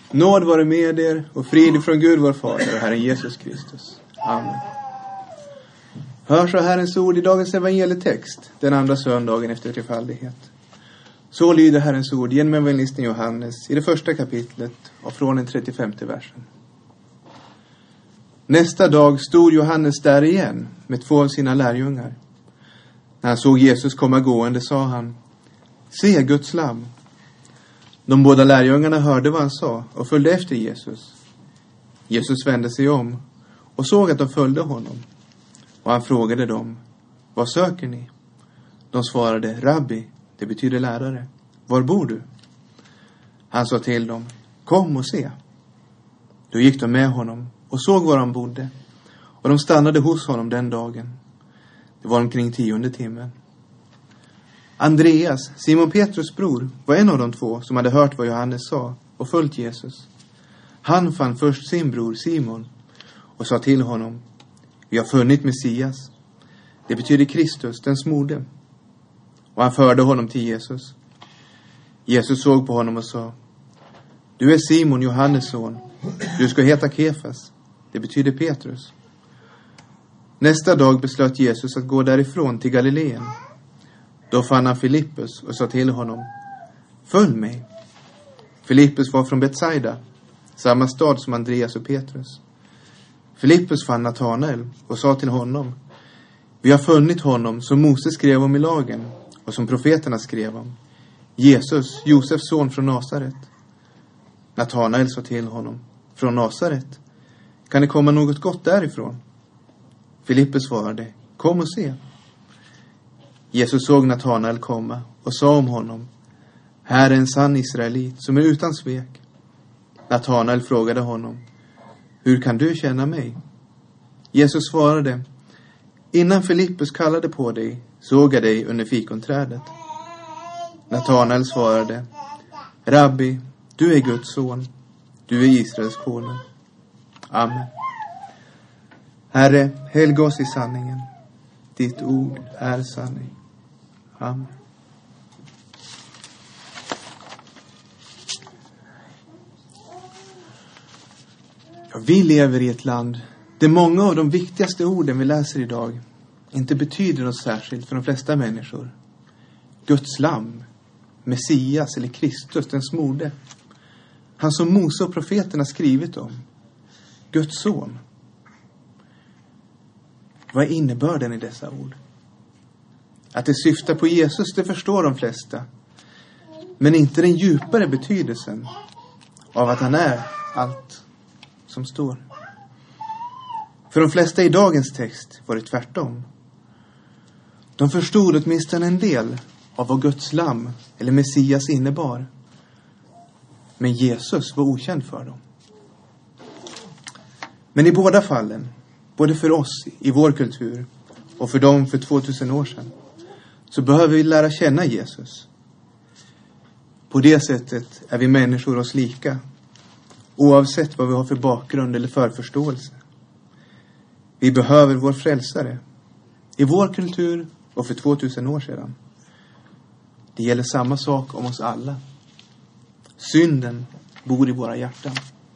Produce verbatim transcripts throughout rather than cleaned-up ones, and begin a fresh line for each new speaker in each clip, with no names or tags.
Nåd vare med er och frid från Gud vår Fader och Herren Jesus Kristus. Amen. Hör så Herrens ord i dagens evangelietext, den andra söndagen efter trefaldighet. Så lyder Herrens ord genom evangelisten Johannes i det första kapitlet och från den trettiofemte versen. Nästa dag stod Johannes där igen med två av sina lärjungar. När han såg Jesus komma gående sa han: Se Guds lamm. De båda lärjungarna hörde vad han sa och följde efter Jesus. Jesus vände sig om och såg att de följde honom. Och han frågade dem: Vad söker ni? De svarade: Rabbi, det betyder lärare. Var bor du? Han sa till dem: Kom och se. Då gick de med honom och såg var han bodde. Och de stannade hos honom den dagen. Det var omkring tionde timmen. Andreas, Simon Petrus bror, var en av de två som hade hört vad Johannes sa och följt Jesus. Han fann först sin bror Simon och sa till honom: Vi har funnit Messias. Det betyder Kristus, den smorde. Och han förde honom till Jesus. Jesus såg på honom och sa: Du är Simon, Johannes son. Du ska heta Kefas. Det betyder Petrus. Nästa dag beslöt Jesus att gå därifrån till Galileen. Då fann han Filippus och sa till honom: Följ mig. Filippus var från Betsaida, samma stad som Andreas och Petrus. Filippus fann Natanael och sa till honom: Vi har funnit honom som Mose skrev om i lagen och som profeterna skrev om, Jesus, Josefs son från Nasaret. Natanael sa till honom: Från Nasaret? Kan det komma något gott därifrån? Filippus svarade: Kom och se. Jesus såg Natanael komma och sa om honom: Här är en sann israelit som är utan svek. Natanael frågade honom: Hur kan du känna mig? Jesus svarade: Innan Filippus kallade på dig såg jag dig under fikonträdet. Natanael svarade: Rabbi, du är Guds son. Du är Israels konung. Amen. Herre, helga oss i sanningen. Ditt ord är sanning. Amen. Ja, vi lever i ett land där många av de viktigaste orden vi läser idag inte betyder något särskilt för de flesta människor. Guds lamm, Messias eller Kristus, den smorde. Han som Mose och profeterna skrivit om. Guds son. Vad är innebörden i dessa ord? Att det syftar på Jesus, det förstår de flesta. Men inte den djupare betydelsen av att han är allt som står. För de flesta i dagens text var det tvärtom. De förstod åtminstone en del av vad Guds lamm eller Messias innebar. Men Jesus var okänd för dem. Men i båda fallen, både för oss i vår kultur och för dem för tvåtusen år sedan, så behöver vi lära känna Jesus. På det sättet är vi människor oss lika, oavsett vad vi har för bakgrund eller förförståelse. Vi behöver vår frälsare, i vår kultur och för tvåtusen år sedan. Det gäller samma sak om oss alla. Synden bor i våra hjärtan.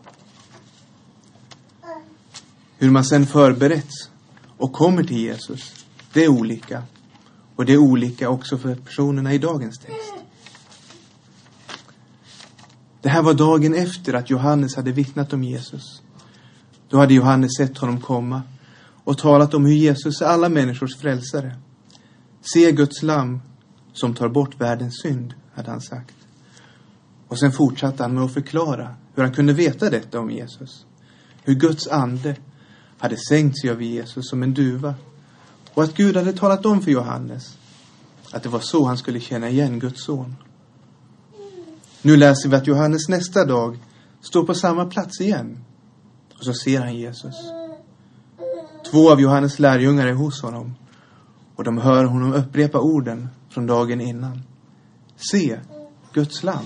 Hur man sen förbereds och kommer till Jesus, det är olika. Och det är olika också för personerna i dagens text. Det här var dagen efter att Johannes hade vittnat om Jesus. Då hade Johannes sett honom komma och talat om hur Jesus är alla människors frälsare. Se Guds lamm som tar bort världens synd, hade han sagt. Och sen fortsatte han med att förklara hur han kunde veta detta om Jesus. Hur Guds ande hade sänkt sig över Jesus som en duva. Och att Gud hade talat om för Johannes att det var så han skulle känna igen Guds son. Nu läser vi att Johannes nästa dag står på samma plats igen. Och så ser han Jesus. Två av Johannes lärjungar är hos honom. Och de hör honom upprepa orden från dagen innan. Se, Guds lamm.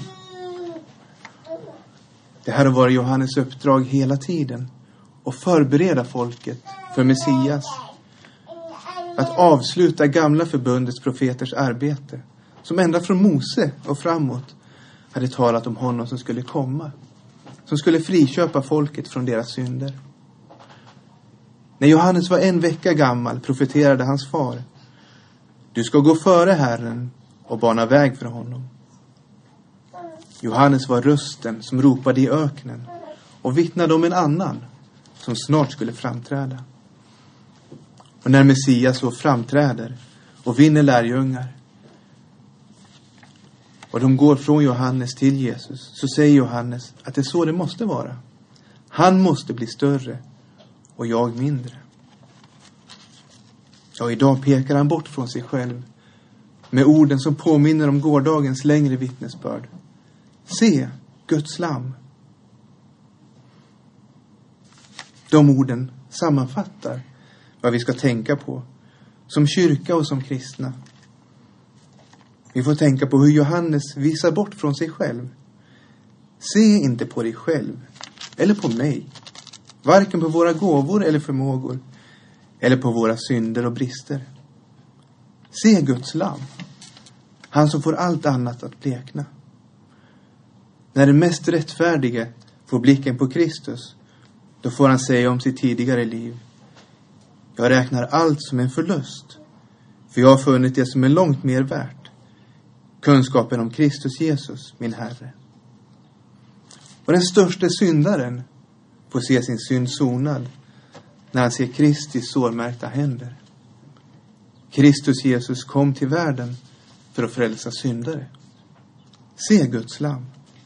Det här har varit Johannes uppdrag hela tiden. Och förbereda folket för Messias. Att avsluta gamla förbundets profeters arbete. Som ända från Mose och framåt hade talat om honom som skulle komma. som skulle friköpa folket från deras synder. När Johannes var en vecka gammal profeterade hans far: du ska gå före Herren och bana väg för honom. Johannes var rösten som ropade i öknen och vittnade om en annan som snart skulle framträda. Och när Messias så framträder och vinner lärjungar och de går från Johannes till Jesus, så säger Johannes att det är så det måste vara. Han måste bli större och jag mindre. Och idag pekar han bort från sig själv med orden som påminner om gårdagens längre vittnesbörd. Se, Guds lamm. De orden sammanfattar vad vi ska tänka på som kyrka och som kristna. Vi får tänka på hur Johannes visar bort från sig själv. Se inte på dig själv eller på mig, varken på våra gåvor eller förmågor eller på våra synder och brister. Se Guds lamm, han som får allt annat att blekna. När den mest rättfärdige får blicken på Kristus, då får han säga om sitt tidigare liv: jag räknar allt som en förlust, för jag har funnit det som är långt mer värt, kunskapen om Kristus Jesus, min Herre. Och den största syndaren får se sin synd sonad när han ser Kristi sårmärkta händer. Kristus Jesus kom till världen för att frälsa syndare. Se Guds lamm.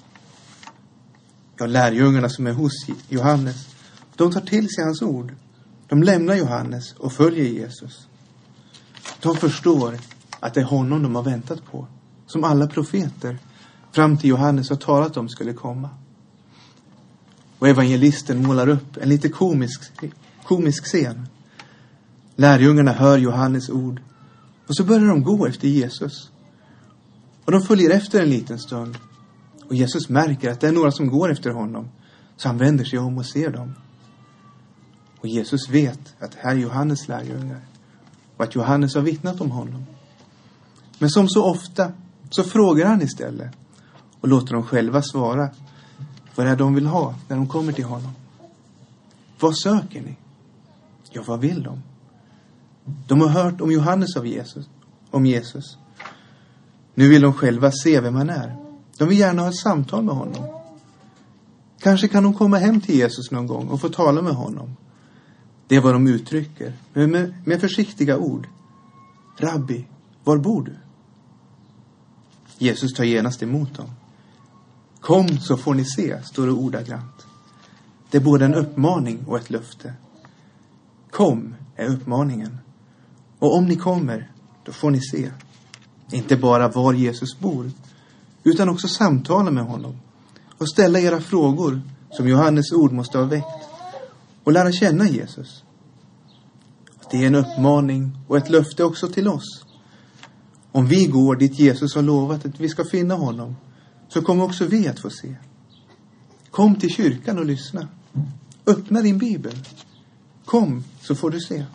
Ja, lärjungarna som är hos Johannes, de tar till sig hans ord. De lämnar Johannes och följer Jesus. De förstår att det är honom de har väntat på, som alla profeter fram till Johannes har talat om skulle komma. Och evangelisten målar upp en lite komisk, komisk scen. Lärjungarna hör Johannes ord och så börjar de gå efter Jesus. Och de följer efter en liten stund. Och Jesus märker att det är några som går efter honom, så han vänder sig om och ser dem. Och Jesus vet att det här är Johannes lärjungar och att Johannes har vittnat om honom. Men som så ofta så frågar han istället och låter dem själva svara vad det är de vill ha när de kommer till honom. Vad söker ni? Ja, vad vill de? De har hört om Johannes av Jesus, om Jesus. Nu vill de själva se vem han är. De vill gärna ha ett samtal med honom. Kanske kan de komma hem till Jesus någon gång och få tala med honom. Det är vad de uttrycker, men med, med försiktiga ord. Rabbi, var bor du? Jesus tar genast emot dem. Kom så får ni se, står det ordagrant. Det är både en uppmaning och ett löfte. Kom är uppmaningen. Och om ni kommer, då får ni se. Inte bara var Jesus bor, utan också samtala med honom. Och ställa era frågor som Johannes ord måste ha väckt. Och lära känna Jesus. Det är en uppmaning och ett löfte också till oss. Om vi går dit Jesus har lovat att vi ska finna honom, så kommer också vi att få se. Kom till kyrkan och lyssna. Öppna din bibel. Kom så får du se.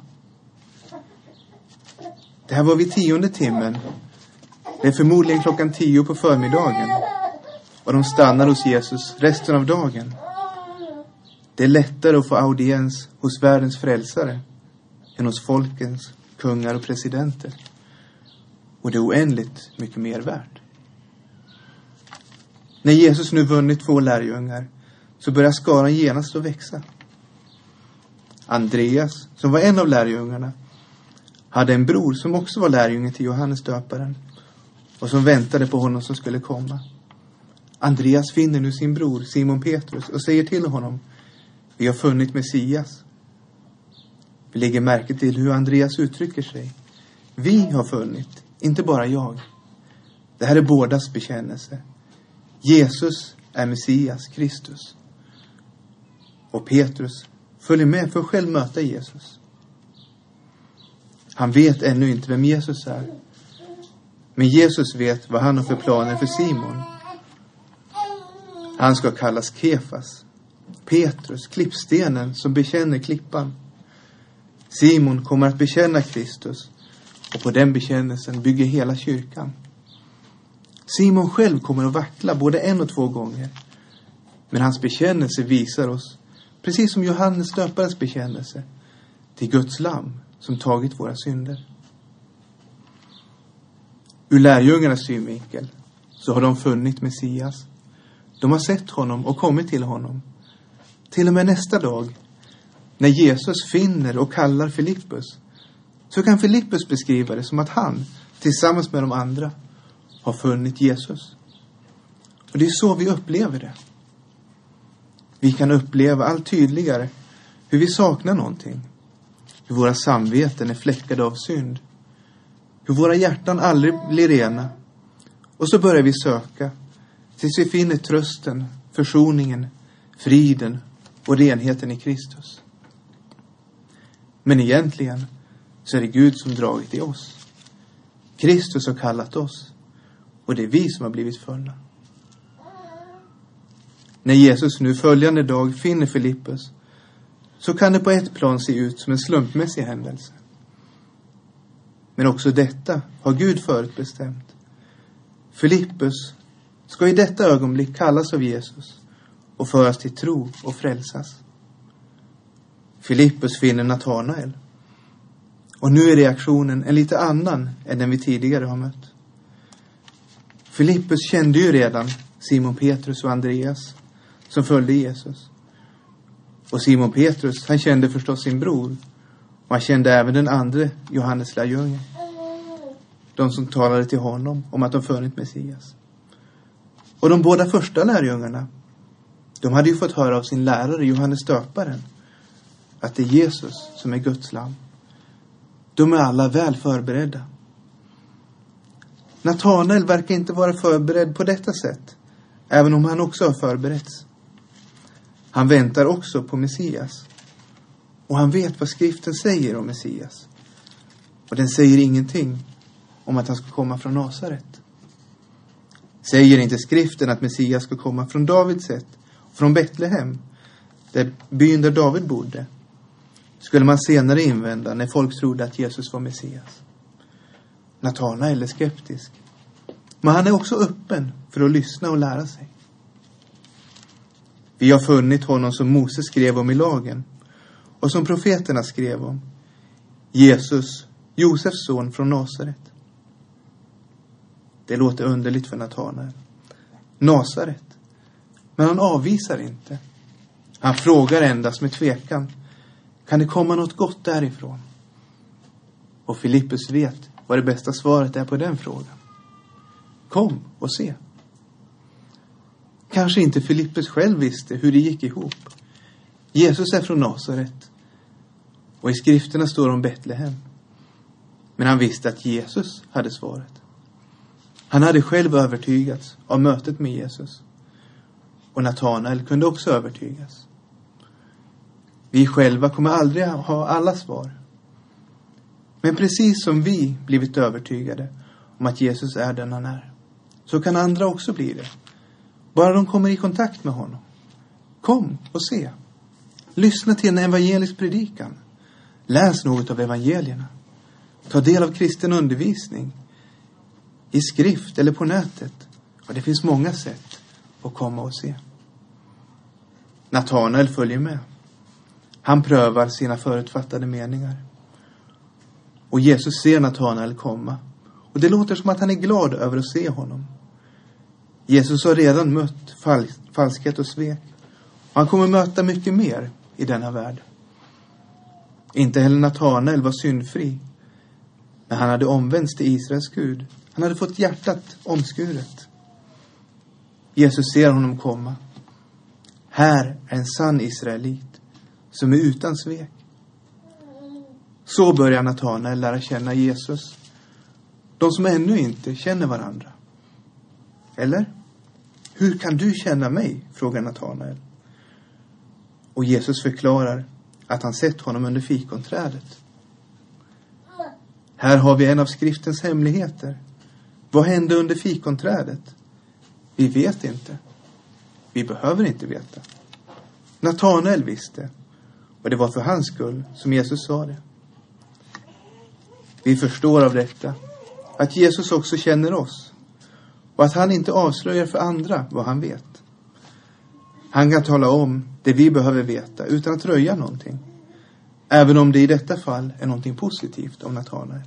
Det här var vid tionde timmen. Det är förmodligen klockan tio på förmiddagen. Och de stannar hos Jesus resten av dagen. Det är lättare att få audiens hos världens frälsare än hos folkens kungar och presidenter. Och det är oändligt mycket mer värt. När Jesus nu vunnit två lärjungar, så börjar skaran genast att växa. Andreas, som var en av lärjungarna, hade en bror som också var lärjunge till Johannes döparen och som väntade på honom som skulle komma. Andreas finner nu sin bror Simon Petrus och säger till honom: vi har funnit Messias. Vi lägger märke till hur Andreas uttrycker sig. Vi har funnit, inte bara jag. Det här är bådas bekännelse. Jesus är Messias, Kristus. Och Petrus följer med för att själv möta Jesus. Han vet ännu inte vem Jesus är. Men Jesus vet vad han har för planer för Simon. Han ska kallas Kefas. Petrus, klippstenen som bekänner klippan. Simon kommer att bekänna Kristus. Och på den bekännelsen bygger hela kyrkan. Simon själv kommer att vackla både en och två gånger. Men hans bekännelse visar oss, precis som Johannes döparens bekännelse, till Guds lamm som tagit våra synder. Ur lärjungarnas synvinkel så har de funnit Messias. De har sett honom och kommit till honom. Till och med nästa dag, när Jesus finner och kallar Filippus, så kan Filippus beskriva det som att han, tillsammans med de andra, har funnit Jesus. Och det är så vi upplever det. Vi kan uppleva allt tydligare hur vi saknar någonting. Hur våra samveten är fläckade av synd. Hur våra hjärtan aldrig blir rena. Och så börjar vi söka tills vi finner trösten, försoningen, friden och renheten i Kristus. Men egentligen så är det Gud som dragit i oss. Kristus har kallat oss. Och det är vi som har blivit funna. När Jesus nu följande dag finner Filippus, så kan det på ett plan se ut som en slumpmässig händelse. Men också detta har Gud förutbestämt. Filippus ska i detta ögonblick kallas av Jesus och föras till tro och frälsas. Filippus finner Natanael. Och nu är reaktionen en lite annan än den vi tidigare har mött. Filippus kände ju redan Simon Petrus och Andreas som följde Jesus. Och Simon Petrus, han kände förstås sin bror. Och han kände även den andra Johannes lärjungen. De som talade till honom om att de funnit Messias. Och de båda första lärjungarna, de hade ju fått höra av sin lärare Johannes döparen att det är Jesus som är Guds lamm. De är alla väl förberedda. Natanael verkar inte vara förberedd på detta sätt, även om han också har förberetts. Han väntar också på Messias. Och han vet vad skriften säger om Messias. Och den säger ingenting om att han ska komma från Nasaret. Säger inte skriften att Messias ska komma från Davids ett, från Betlehem, där byn där David bodde, skulle man senare invända när folk trodde att Jesus var Messias. Natanael är skeptisk. Men han är också öppen för att lyssna och lära sig. Vi har funnit honom som Moses skrev om i lagen och som profeterna skrev om. Jesus, Josefs son från Nasaret. Det låter underligt för Natanael. Nasaret. Men han avvisar inte. Han frågar endast med tvekan. Kan det komma något gott därifrån? Och Filippus vet vad det bästa svaret är på den frågan. Kom och se. Kanske inte Filippus själv visste hur det gick ihop. Jesus är från Nasaret. Och i skrifterna står om Betlehem. Men han visste att Jesus hade svaret. Han hade själv övertygats av mötet med Jesus. Och Natanael kunde också övertygas. Vi själva kommer aldrig ha alla svar. Men precis som vi blivit övertygade om att Jesus är den han är, så kan andra också bli det. Bara de kommer i kontakt med honom. Kom och se. Lyssna till en evangelisk predikan. Läs något av evangelierna. Ta del av kristen undervisning. I skrift eller på nätet. Och det finns många sätt att komma och se. Natanael följer med. Han prövar sina förutfattade meningar. Och Jesus ser Natanael komma. Och det låter som att han är glad över att se honom. Jesus har redan mött fals- falskhet och svek. Och han kommer möta mycket mer i denna värld. Inte heller Natanael var syndfri. Men han hade omvänts till Israels Gud. Han hade fått hjärtat omskuret. Jesus ser honom komma. Här är en sann israelit som är utan svek. Så börjar Natanael lära känna Jesus. De som ännu inte känner varandra. Eller? Hur kan du känna mig? Frågar Natanael. Och Jesus förklarar att han sett honom under fikonträdet. Här har vi en av skriftens hemligheter. Vad hände under fikonträdet? Vi vet inte. Vi behöver inte veta. Natanael visste. Och det var för hans skull som Jesus sa det. Vi förstår av detta att Jesus också känner oss. Och att han inte avslöjar för andra vad han vet. Han kan tala om det vi behöver veta utan att röja någonting. Även om det i detta fall är någonting positivt om Natanael.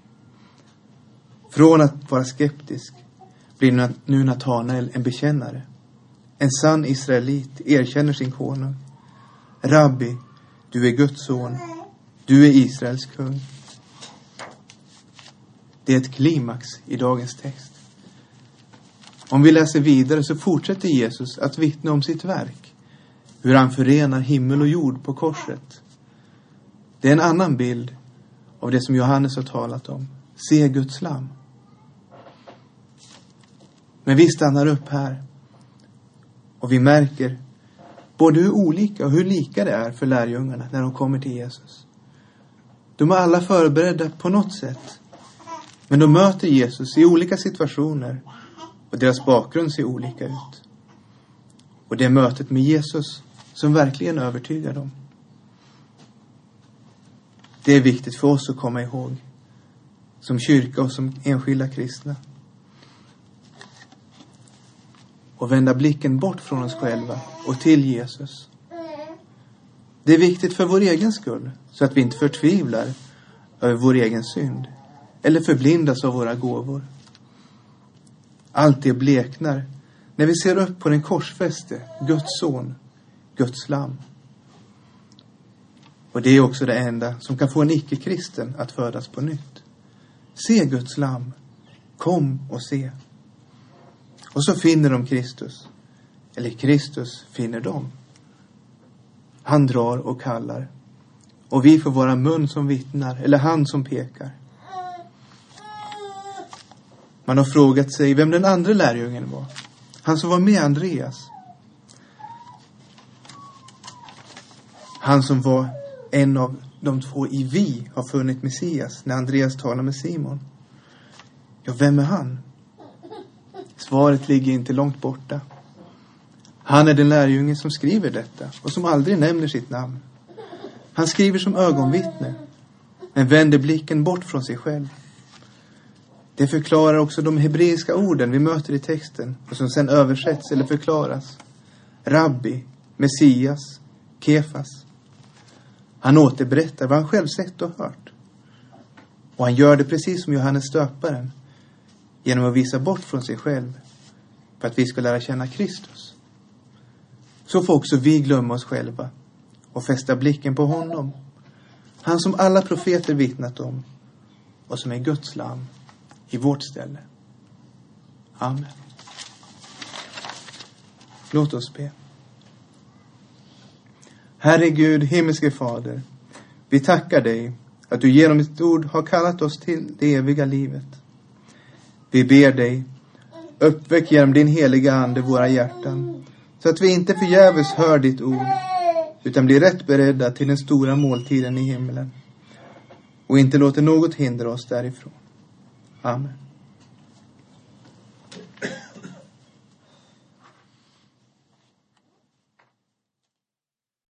Från att vara skeptisk blir nu Natanael en bekännare. En sann israelit erkänner sin konung. Rabbi, du är Guds son. Du är Israels kung. Det är ett klimax i dagens text. Om vi läser vidare så fortsätter Jesus att vittna om sitt verk. Hur han förenar himmel och jord på korset. Det är en annan bild av det som Johannes har talat om. Se Guds lamm. Men vi stannar upp här. Och vi märker både hur olika och hur lika det är för lärjungarna när de kommer till Jesus. De är alla förberedda på något sätt. Men de möter Jesus i olika situationer. Och deras bakgrund ser olika ut. Och det är mötet med Jesus som verkligen övertygar dem. Det är viktigt för oss att komma ihåg. Som kyrka och som enskilda kristna. Och vända blicken bort från oss själva och till Jesus. Det är viktigt för vår egen skull. Så att vi inte förtvivlar över vår egen synd. Eller förblindas av våra gåvor. Allt det bleknar när vi ser upp på den korsfäste, Guds son, Guds lamm. Och det är också det enda som kan få en icke-kristen att födas på nytt. Se Guds lamm, kom och se. Och så finner de Kristus, eller Kristus finner dem. Han drar och kallar. Och vi får vara mun som vittnar, eller hand som pekar. Man har frågat sig vem den andra lärjungen var. Han som var med Andreas. Han som var en av de två i vi har funnit Messias när Andreas talar med Simon. Ja, vem är han? Svaret ligger inte långt borta. Han är den lärjunge som skriver detta och som aldrig nämner sitt namn. Han skriver som ögonvittne, men vänder blicken bort från sig själv. Det förklarar också de hebreiska orden vi möter i texten och som sedan översätts eller förklaras. Rabbi, Messias, Kefas. Han återberättar vad han själv sett och hört. Och han gör det precis som Johannes döparen. Genom att visa bort från sig själv. För att vi ska lära känna Kristus. Så får också vi glömma oss själva. Och fästa blicken på honom. Han som alla profeter vittnat om. Och som är Guds lamm i vårt ställe. Amen. Låt oss be. Herre Gud, himmelske Fader. Vi tackar dig att du genom ditt ord har kallat oss till det eviga livet. Vi ber dig, uppväck genom din heliga ande våra hjärtan. Så att vi inte förgäves hör ditt ord. Utan blir rätt beredda till den stora måltiden i himlen. Och inte låter något hindra oss därifrån. Amen.